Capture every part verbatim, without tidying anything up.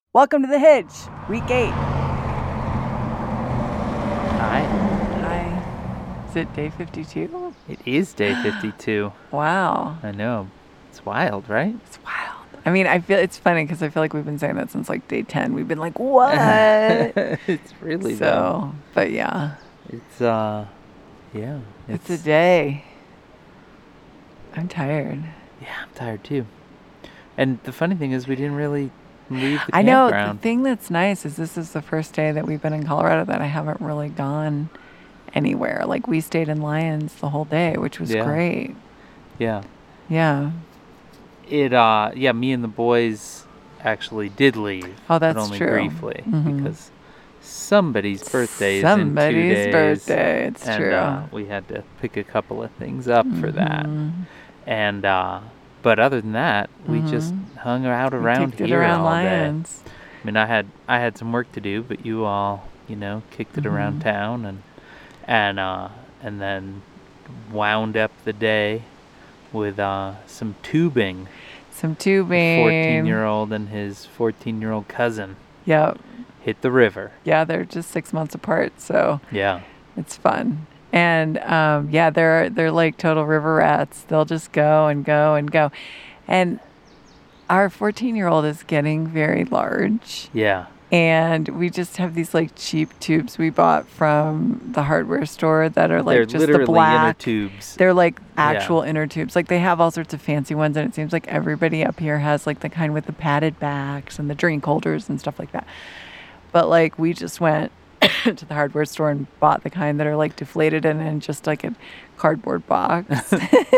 Welcome to the Hitch, week eight. Hi. Hi. Is it day fifty-two? It is day fifty-two. Wow. I know. It's wild, right? It's wild. I mean, I feel it's funny because I feel like we've been saying that since like day ten. We've been like, what? It's really so, though. But yeah. It's, uh, yeah. It's, it's a day. I'm tired. Yeah, I'm tired too. And the funny thing is we didn't really leave the I know. campground. The thing that's nice is this is the first day that we've been in Colorado that I haven't really gone anywhere. Like we stayed in Lyons the whole day, which was Yeah. great. Yeah. Yeah. It, uh, yeah, me and the boys actually did leave. Oh, that's but only true. briefly. Mhm. Because somebody's birthday is Somebody's in two days. birthday. It's and, true. Uh, we had to pick a couple of things up for that. Mhm. And, uh, but other than that, we just hung out We around kicked it here around all Lyons. day. I mean, I had I had some work to do, but you all, you know, kicked it around Mhm. town and and uh, and then wound up the day with uh, some tubing. Some tubing. fourteen-year-old and his fourteen-year-old cousin Yep. hit the river. Yeah, they're just six months apart, so Yeah. it's fun. And um, yeah, they're they're like total river rats. They'll just go and go and go. And our fourteen-year-old is getting very large. Yeah. And we just have these like cheap tubes we bought from the hardware store that are like They're just literally the black inner tubes. They're like Yeah. actual inner tubes. Like they have all sorts of fancy ones, and it seems like everybody up here has like the kind with the padded backs and the drink holders and stuff like that. But like we just went to the hardware store and bought the kind that are like deflated and in just like a cardboard box.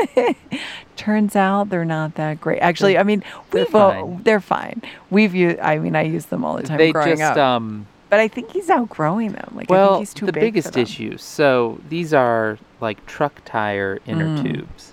Turns out they're not that great. Actually, I mean, They're we've all- fine. they're fine. We've used. I mean, I use them all the time They growing just up. um But I think he's outgrowing them. Like I well, think he's too the big for biggest them. issue. So these are like truck tire inner Mm. tubes,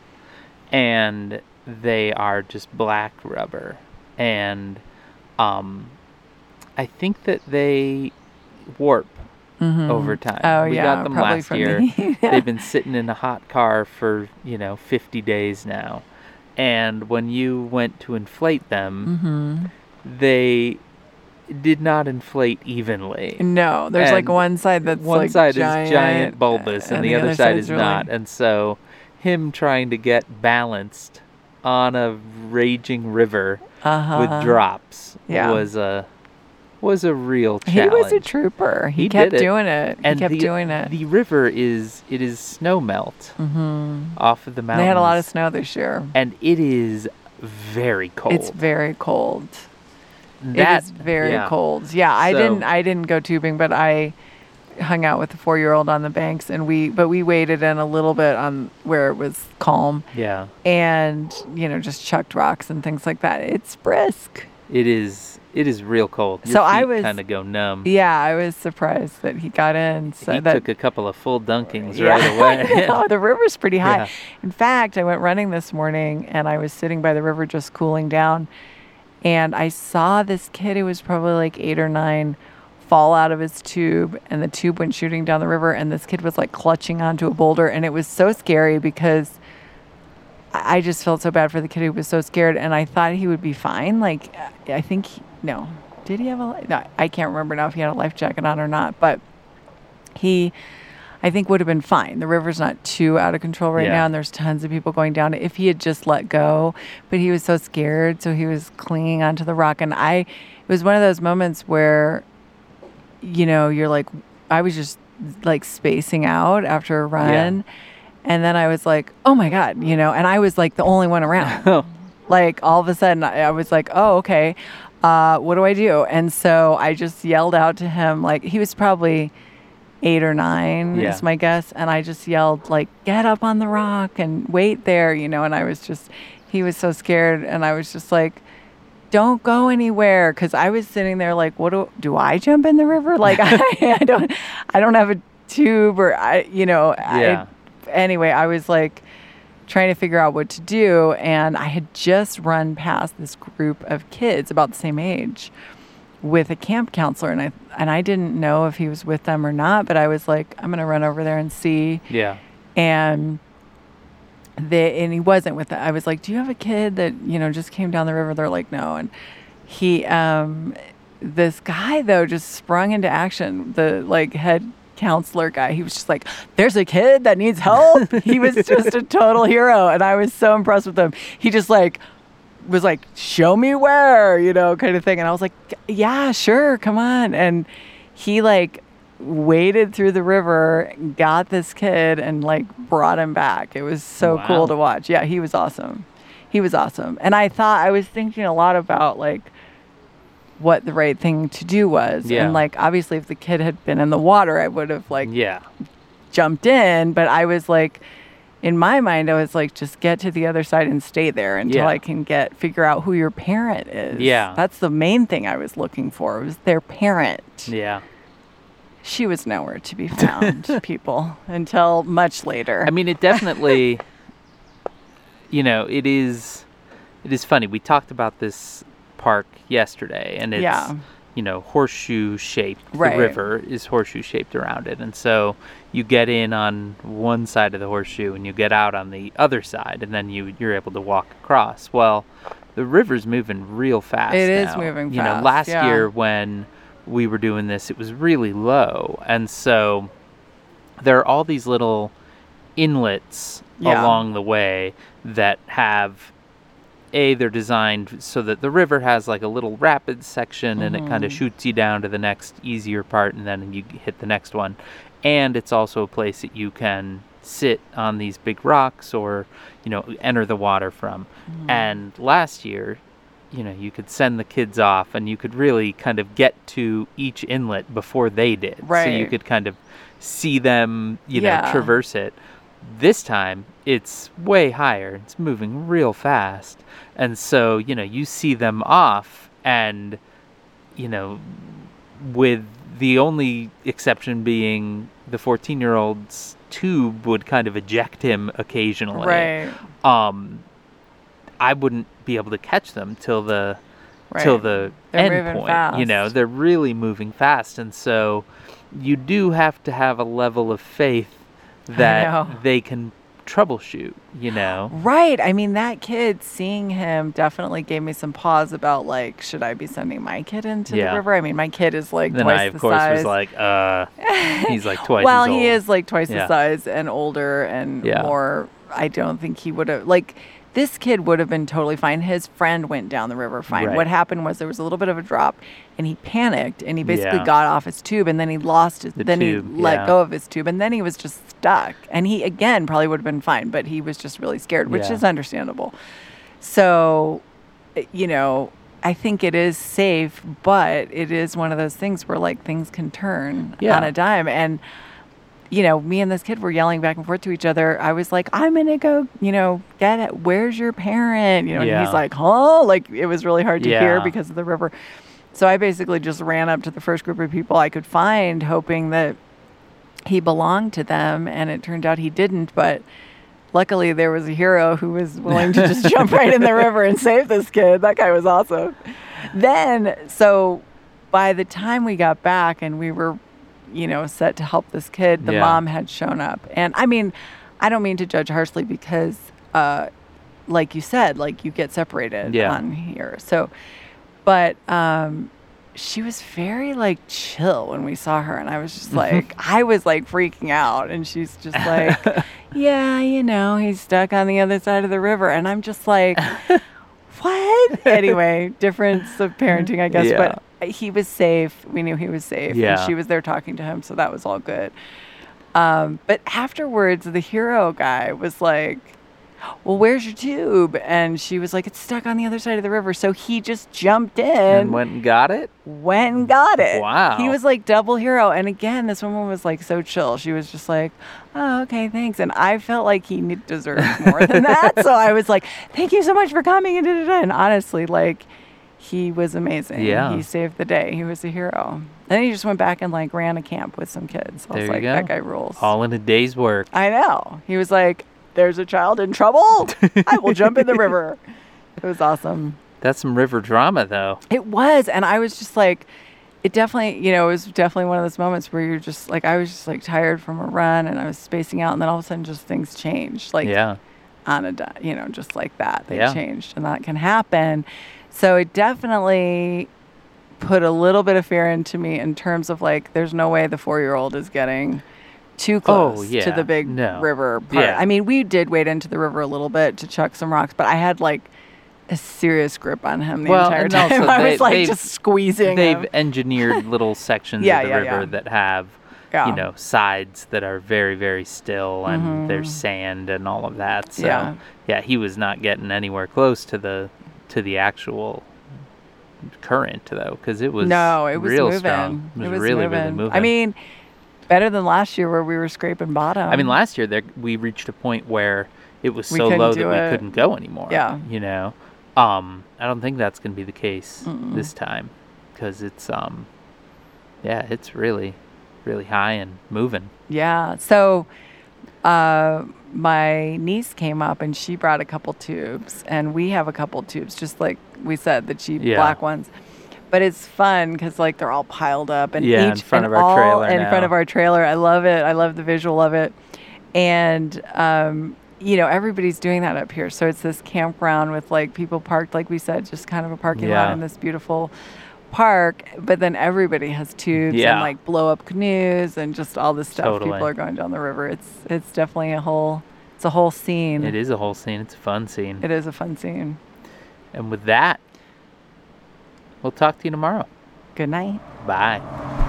and they are just black rubber, and um, I think that they warp Mhm. over time. Oh we yeah, got them probably last from year. the heat. They've been sitting in a hot car for you know fifty days now, and when you went to inflate them, Mhm. they did not inflate evenly. No, there's like And one side that's one like side giant, is giant bulbous and, the, other, side side's is really- not, and so him trying to get balanced on a raging river Uh-huh. with drops Yeah. was a was a real He challenge. was a trooper. He, He kept did it. doing it. and he kept the, doing it. the river is it is snow melt hmm off of the mountains. They had a lot of snow this year. and it is very cold. It's very cold. that it is very yeah. cold. Yeah, I So- didn't. I didn't go tubing, but I hung out with the four-year-old on the banks, and we. But we waded in a little bit on where it was calm, Yeah, and you know, just chucked rocks and things like that. It's brisk. it is. It is real cold. Your So I feet was- kind of go numb. Yeah, I was surprised that he got in. So he that took a couple of full dunkings Yeah, right away. I know, the river's pretty high. Yeah. In fact, I went running this morning and I was sitting by the river just cooling down, and I saw this kid who was probably like eight or nine fall out of his tube, and the tube went shooting down the river, and this kid was like clutching onto a boulder, and it was so scary because I I just felt so bad for the kid who was so scared, and I thought he would be fine. Like, I think, he, no. Did he have a, li- no, I can't remember now if he had a life jacket on or not, but he, I think, would have been fine. The river's not too out of control right Yeah. now, and there's tons of people going down it. If he had just let go, but he was so scared, so he was clinging onto the rock. And I, it was one of those moments where, you know, you're like, I was just like spacing out after a run. And then I was like, oh my God, you know, and I was like the only one around. Like all of a sudden I I was like, oh, okay, uh, what do I do? And so I just yelled out to him, like he was probably eight or nine Yeah. is my guess. And I just yelled like, get up on the rock and wait there, you know, and I was just, he was so scared. And I was just like, don't go anywhere. Cause I was sitting there like, what do, do I jump in the river? Like I, I don't, I don't have a tube or I, you know, Yeah. I, anyway, I was like, trying to figure out what to do, and I had just run past this group of kids about the same age with a camp counselor, and I and I didn't know if he was with them or not, but I was like, I'm gonna run over there and see. Yeah. And they and he wasn't with them. I was like, do you have a kid that, you know, just came down the river? They're like, no. And he um this guy, though, just sprung into action. The, like, head counselor guy, he was just like, there's a kid that needs help. He was just a total hero, and I was so impressed with him. He just, like, was like, show me where, you know, kind of thing. And I was like, yeah, sure, come on. And he, like, waded through the river, got this kid, and, like, brought him back. It was so Wow. cool to watch. Yeah, he was awesome. He was awesome. And I thought, I was thinking a lot about, like, what the right thing to do was. Yeah. And, like, obviously, if the kid had been in the water, I would have, like, Yeah. jumped in. But I was, like, in my mind, I was like, just get to the other side and stay there until Yeah. I can get, figure out who your parent is. Yeah. That's the main thing I was looking for, was their parent. Yeah. She was nowhere to be found, people, until much later. I mean, it definitely, you know, it is, it is funny. We talked about this park yesterday, and it's, Yeah. you know, horseshoe shaped. Right. The river is horseshoe shaped around it. And so you get in on one side of the horseshoe and you get out on the other side, and then you, you're able to walk across. Well, the river's moving real fast It is now. moving You know, fast, last yeah. year when we were doing this, it was really low. And so there are all these little inlets Yeah. along the way that have, A, they're designed so that the river has like a little rapid section, and it kind of Mhm. shoots you down to the next easier part, and then you hit the next one. And it's also a place that you can sit on these big rocks or, you know, enter the water from. Mhm. And last year, you know, you could send the kids off and you could really kind of get to each inlet before they did. So you Right. could kind of see them, you know, Yeah. traverse it. This time, it's way higher. It's moving real fast. And so, you know, you see them off, and, you know, with the only exception being the fourteen-year-old's tube would kind of eject him occasionally. Right. Um, I wouldn't be able to catch them till the Right. till the They're end moving point. You know, fast. they're really moving fast, and so you do have to have a level of faith know. that they can troubleshoot. You know, Right. I mean, that kid, seeing him definitely gave me some pause about, like, should I be sending my kid into Yeah. the river? I mean, my kid is like then twice I of the course size. was like, uh, he's like twice. well, as old. he is like twice Yeah. the size and older and Yeah. more. I don't think he would have, like, this kid would have been totally fine. His friend went down the river fine. Right. What happened was there was a little bit of a drop, and he panicked, and he basically Yeah. got off his tube, and then he lost his, The then tube, he let yeah. go of his tube, and then he was just stuck. And he, again, probably would have been fine, but he was just really scared, which Yeah. is understandable. So, eh, you know, I think it is safe, but it is one of those things where, like, things can turn Yeah. on a dime. And, you know, me and this kid were yelling back and forth to each other. I was like, I'm going to go, you know, get it. Where's your parent? You know, and Yeah. he's like, huh? Like, it was really hard to hear Yeah. because of the river. So I basically just ran up to the first group of people I could find, hoping that he belonged to them. And it turned out he didn't. But luckily, there was a hero who was willing to just jump right in the river and save this kid. That guy was awesome. Then, so by the time we got back and we were, you know, set to help this kid, the Yeah. mom had shown up. And I mean, I don't mean to judge harshly because, uh, like you said, like you get separated Yeah. on here. So, but um, she was very like chill when we saw her. And I was just like, I was like freaking out. And she's just like, yeah, you know, he's stuck on the other side of the river. And I'm just like, what? Anyway, difference of parenting, I guess. Yeah. But he was safe. We knew he was safe. Yeah. And she was there talking to him. So that was all good. Um, but afterwards, the hero guy was like, well, where's your tube? And she was like, it's stuck on the other side of the river. So he just jumped in, and went and got it. went and got it. Wow. He was like double hero. And again, this woman was like so chill. She was just like, oh, okay, thanks. And I felt like he ne- deserved more than that. So I was like, thank you so much for coming. And, da, da, da. And honestly, like, he was amazing. Yeah. He saved the day. He was a hero. Then he just went back and like ran a camp with some kids. I There was you like, go. that guy rules. All in a day's work. I know. He was like, there's a child in trouble. I will jump in the river. It was awesome. That's some river drama, though. It was. And I was just like, it definitely, you know, it was definitely one of those moments where you're just like, I was just like tired from a run and I was spacing out. And then all of a sudden just things changed. Like Yeah. on a, di- you know, just like that. They Yeah. changed and that can happen. So it definitely put a little bit of fear into me in terms of like, there's no way the four-year-old is getting too close Oh, yeah. to the big No. river part. Yeah. I mean, we did wade into the river a little bit to chuck some rocks, but I had like a serious grip on him the Well, entire and time. also I they- was like they've- just squeezing They've him. engineered little sections Yeah, of the yeah, river yeah. that have, Yeah. you know, sides that are very, very still, and Mhm. there's sand and all of that. So, Yeah. yeah, he was not getting anywhere close to the to the actual current, though, because it was No, it was real moving. strong. It was, It was really, moving. really moving. I mean, better than last year where we were scraping bottom. I mean, last year there we reached a point where it was We so couldn't low do that we it. couldn't go anymore. Yeah. You know, um, I don't think that's going to be the case Mm-mm. this time, because it's um, yeah, it's really, really high and moving. Yeah. So uh, my niece came up and she brought a couple tubes, and we have a couple tubes, just like we said, the cheap Yeah. black ones. But it's fun because like they're all piled up and Yeah, each in front and of our all trailer in front now. of our trailer. I love it. I love the visual of it. And um, you know, everybody's doing that up here. So it's this campground with like people parked, like we said, just kind of a parking lot Yeah. in this beautiful park. But then everybody has tubes Yeah. and like blow up canoes and just all this stuff. Totally. People are going down the river. It's it's definitely a whole it's a whole scene. It is a whole scene. It's a fun scene. It is a fun scene. And with that, we'll talk to you tomorrow. Good night. Bye.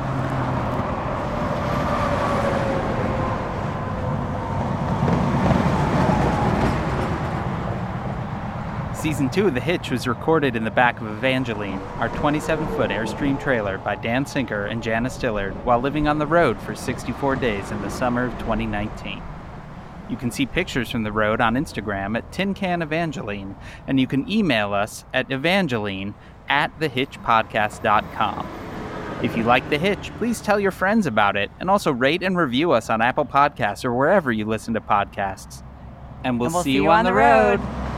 Season two of The Hitch was recorded in the back of Evangeline, our twenty-seven foot Airstream trailer by Dan Sinker and Janice Dillard while living on the road for sixty-four days in the summer of twenty nineteen. You can see pictures from the road on Instagram at Tin Can Evangeline, and you can email us at evangeline at the hitch podcast dot com. If you like The Hitch, please tell your friends about it, and also rate and review us on Apple Podcasts or wherever you listen to podcasts. And we'll, And we'll see, you on the road.